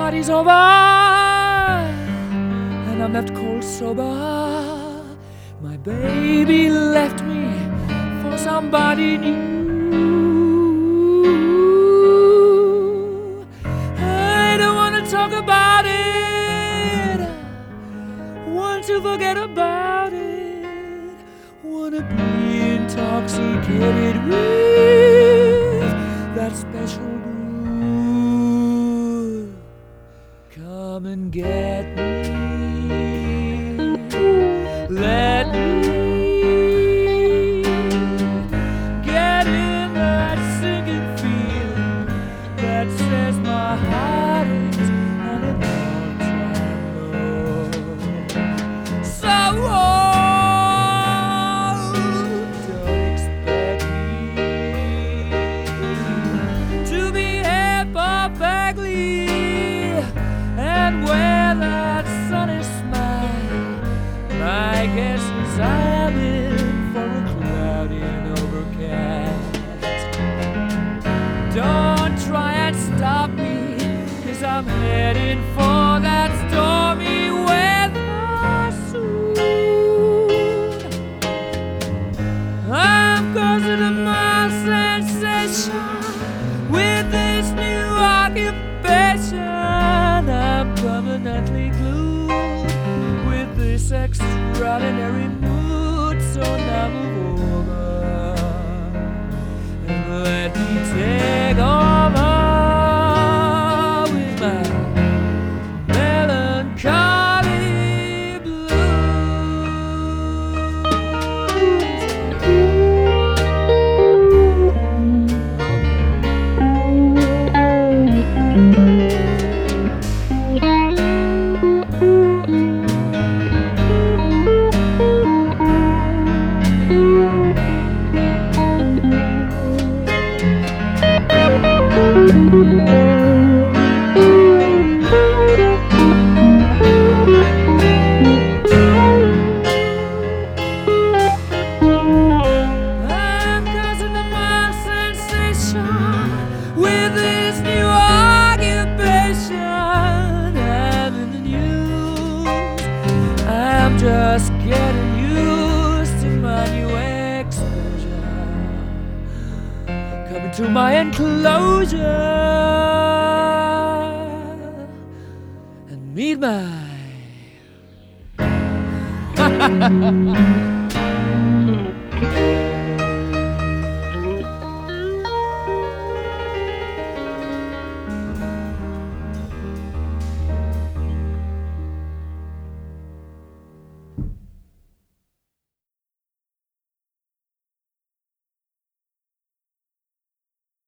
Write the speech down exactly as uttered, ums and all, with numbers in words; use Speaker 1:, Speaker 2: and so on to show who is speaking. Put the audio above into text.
Speaker 1: party's over and I'm left cold sober. My baby left me for somebody new. I don't wanna talk about it, want to forget about it, wanna be intoxicated with that special brew. Come and get me, let me get in that sinking feeling that says my heart is on an all-time low. So oh, don't expect me to behave perfectly and wear that sunny smile. My guess is I'm in for a cloudy and overcast. Don't try and stop me, 'cause I'm heading for that stormy weather soon. I'm causing a mild sensation with this new occupation. I'm permanently glued with this extraordinary mood. So now move over and let me take over with my melancholy I'm causing a mild sensation with this new occupation. I'm in the news, I'm just getting used to my new exposure. Coming to my enclosure and meet my